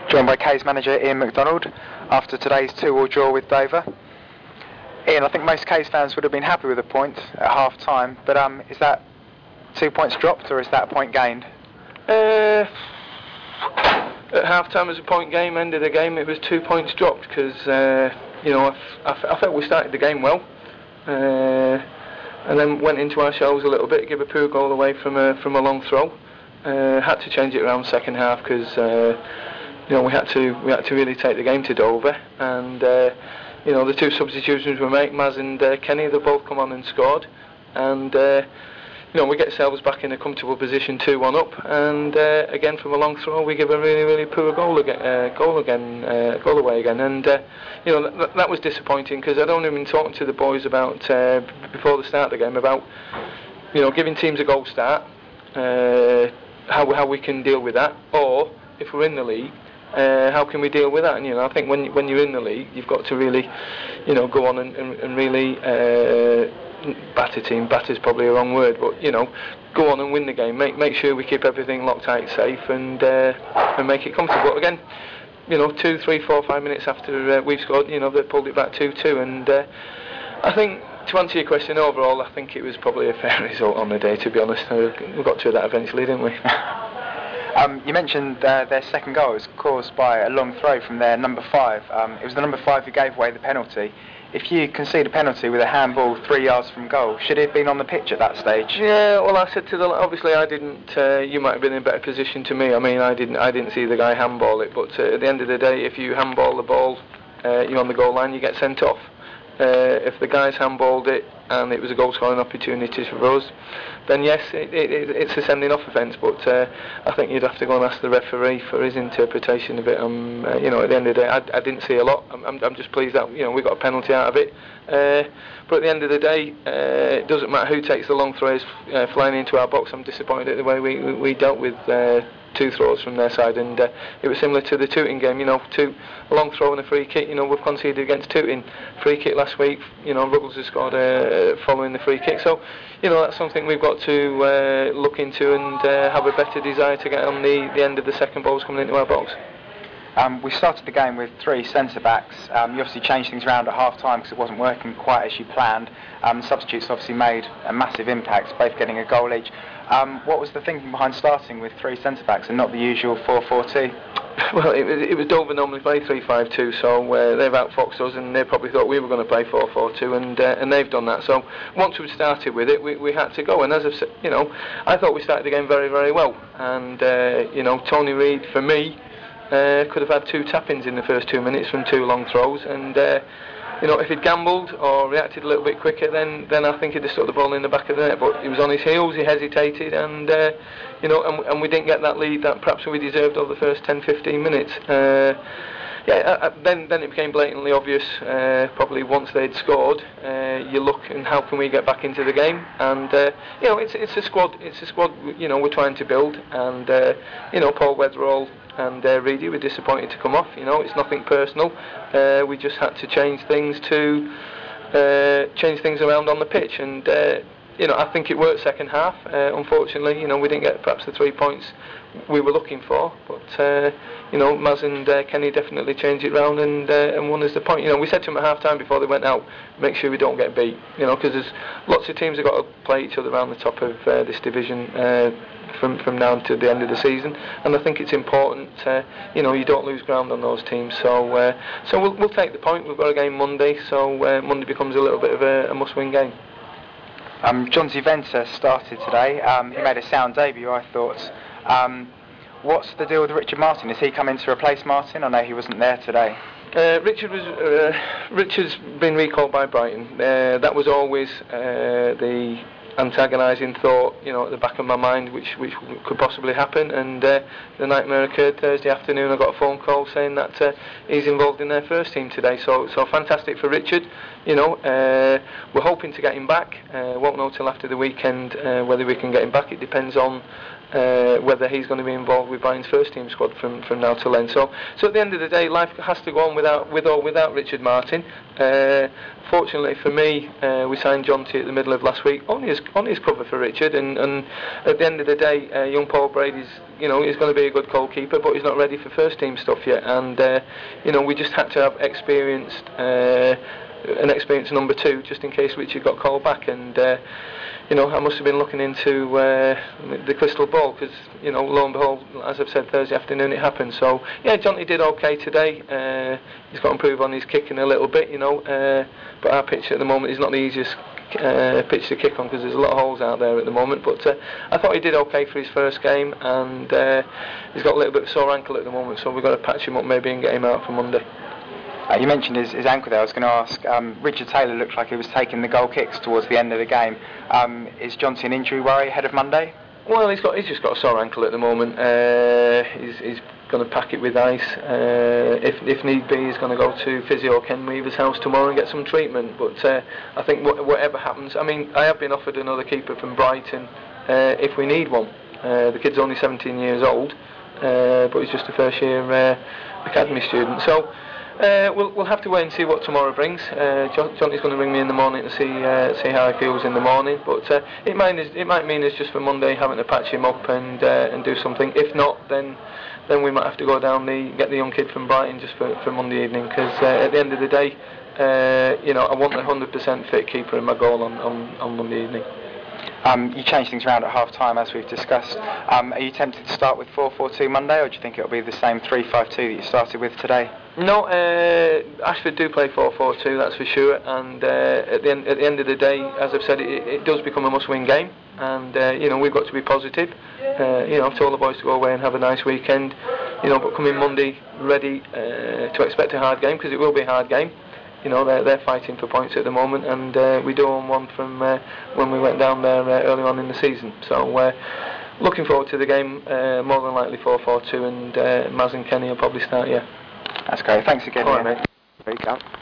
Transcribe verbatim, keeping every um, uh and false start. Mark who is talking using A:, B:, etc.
A: Joined by K's manager Ian McDonald after today's two all draw with Dover. Ian, I think most K's fans would have been happy with a point at half time, but um, is that two points dropped or is that a point gained?
B: Uh, at half time it was a point game, end of the game it was two points dropped because uh, you know I, f- I, f- I felt we started the game well uh, and then went into our shells a little bit, give a poor goal away from a, from a long throw. Uh, had to change it around second half because uh, you know we had to we had to really take the game to Dover, and uh, you know the two substitutions we made, Maz and uh, Kenny, they both come on and scored, and uh, you know we get ourselves back in a comfortable position, two one up, and uh, again from a long throw we give a really really poor goal again, uh, goal again, uh, goal away again, and uh, you know th- that was disappointing because I'd only been talking to the boys about uh, before the start of the game about you know giving teams a goal start. Uh, How how we can deal with that, or if we're in the league, uh, how can we deal with that? And you know, I think when when you're in the league, you've got to really, you know, go on and, and, and really uh, batter team. Batter's probably a wrong word, but you know, go on and win the game. Make make sure we keep everything locked tight, safe, and uh, and make it comfortable. Again, you know, two, three, four, five minutes after uh, we've scored, you know, they pulled it back two two, and uh, I think. To answer your question, overall, I think it was probably a fair result on the day, to be honest. We got to that eventually, didn't we?
A: um, you mentioned uh, their second goal was caused by a long throw from their number five. Um, it was the number five who gave away the penalty. If you concede a penalty with a handball three yards from goal, should he have been on the pitch at that stage?
B: Yeah, well, I said to the obviously I didn't. Uh, you might have been in a better position to me. I mean, I didn't. I didn't see the guy handball it. But uh, at the end of the day, if you handball the ball, uh, you're on the goal line, you get sent off. Uh, if the guys handballed it and it was a goal scoring opportunity for us, then yes, it, it, it's a sending off offence. But uh, I think you'd have to go and ask the referee for his interpretation of it. Um, uh, you know, at the end of the day, I, I didn't see a lot. I'm, I'm, I'm just pleased that you know we got a penalty out of it. Uh, but at the end of the day, uh, it doesn't matter who takes the long throws uh, flying into our box. I'm disappointed at the way we we, we dealt with. Uh, two throws from their side, and uh, it was similar to the Tooting game, you know, two, a long throw and a free kick. You know, we've conceded against Tooting, free kick last week, you know, Ruggles has scored uh, following the free kick, so, you know, that's something we've got to uh, look into and uh, have a better desire to get on the, the end of the second balls coming into our box.
A: Um, we started the game with three centre-backs. Um, you obviously changed things around at half-time because it wasn't working quite as you planned. Um, the substitutes obviously made a massive impact, both getting a goal each. Um, what was the thinking behind starting with three centre-backs and not the usual four four two?
B: Well, it was, it was Dover normally play three five two, so uh, they've outfoxed us, and they probably thought we were going to play four four two, and uh, and they've done that. So once we started with it, we, we had to go. And as I've said, you know, I thought we started the game very very well, and uh, you know, Tony Reid for me uh, could have had two tap-ins in the first two minutes from two long throws, and. Uh, You know, if he'd gambled or reacted a little bit quicker, then then I think he'd have stuck the ball in the back of the net. But he was on his heels, he hesitated, and uh, you know, and, and we didn't get that lead that perhaps we deserved over the first ten fifteen minutes. Uh, yeah, uh, then then it became blatantly obvious. Uh, probably once they'd scored, uh, you look and how can we get back into the game? And uh, you know, it's it's a squad, it's a squad. You know, we're trying to build, and uh, you know, Paul Weatherall and uh, Reedy were disappointed to come off. You know, it's nothing personal. Uh, we just had to change things to uh, change things around on the pitch, and uh, you know, I think it worked second half. Uh, unfortunately, you know, we didn't get perhaps the three points we were looking for, but uh, you know, Maz and uh, Kenny definitely changed it round and uh, and won us the point. You know, we said to them at half time before they went out, make sure we don't get beat. You know, because there's lots of teams that got to play each other around the top of uh, this division. Uh, From, from now to the end of the season, and I think it's important. Uh, you know, you don't lose ground on those teams. So, uh, so we'll, we'll take the point. We've got a game Monday, so uh, Monday becomes a little bit of a, a must-win game.
A: Um, John Ziventa started today. Um, he made a sound debut, I thought. Um, what's the deal with Richard Martin? Is he coming to replace Martin? I know he wasn't there today.
B: Uh, Richard was. Uh, Richard's been recalled by Brighton. Uh, that was always uh, the antagonising thought, you know, at the back of my mind, which which could possibly happen. And uh, the nightmare occurred Thursday afternoon. I got a phone call saying that uh, he's involved in their first team today. So so fantastic for Richard. You know, uh, we're hoping to get him back. Uh, won't know till after the weekend uh, whether we can get him back. It depends on uh, whether he's going to be involved with Brighton's first team squad from, from now till then. So, so at the end of the day, life has to go on without, with or without Richard Martin. Uh, fortunately for me, uh, we signed John T at the middle of last week, only as, only as cover for Richard, and, and at the end of the day, uh, young Paul Brady's, you know, he's going to be a good goalkeeper, but he's not ready for first team stuff yet, and uh, you know, we just had to have experienced, uh, an experienced number two, just in case Richard got called back, and uh, you know, I must have been looking into uh, the crystal ball, because, you know, lo and behold, as I've said, Thursday afternoon it happened. So, yeah, Jonty did okay today. Uh, he's got to improve on his kicking a little bit, you know, uh, but our pitch at the moment is not the easiest uh, pitch to kick on, because there's a lot of holes out there at the moment. But uh, I thought he did okay for his first game, and uh, he's got a little bit of a sore ankle at the moment, so we've got to patch him up maybe and get him out for Monday.
A: Uh, you mentioned his, his ankle there. I was going to ask, um, Richard Taylor looked like he was taking the goal kicks towards the end of the game. Um, is Jonty an injury worry ahead of Monday?
B: Well, he's got he's just got a sore ankle at the moment. Uh, he's he's going to pack it with ice. Uh, if if need be, he's going to go to physio Ken Weaver's house tomorrow and get some treatment. But uh, I think wh- whatever happens, I mean, I have been offered another keeper from Brighton uh, if we need one. Uh, the kid's only seventeen years old, uh, but he's just a first year uh, academy student. So. Uh, we'll, we'll have to wait and see what tomorrow brings. Uh, John, Jonty's going to ring me in the morning to see uh, see how he feels in the morning. But uh, it might it might mean it's just for Monday having to patch him up and uh, and do something. If not, then then we might have to go down the get the young kid from Brighton just for, for Monday evening. Because uh, at the end of the day, uh, you know, I want a one hundred percent fit keeper in my goal on, on, on Monday evening.
A: Um, you changed things around at half time, as we've discussed. Um, are you tempted to start with four four two Monday, or do you think it'll be the same three five two that you started with today?
B: No, uh, Ashford do play four four two, that's for sure. And uh, at the end at the end of the day, as I've said, it, it does become a must-win game. And uh, you know, we've got to be positive. Uh, you know, I've told the boys to go away and have a nice weekend. You know, but coming Monday, ready uh, to expect a hard game, because it will be a hard game. You know, they're, they're fighting for points at the moment, and uh, we do own one from uh, when we went down there uh, early on in the season. So, uh, looking forward to the game, uh, more than likely four four two, and uh, Maz and Kenny will probably start, yeah.
A: That's great. Thanks again.
B: All right, mate.
A: There you go.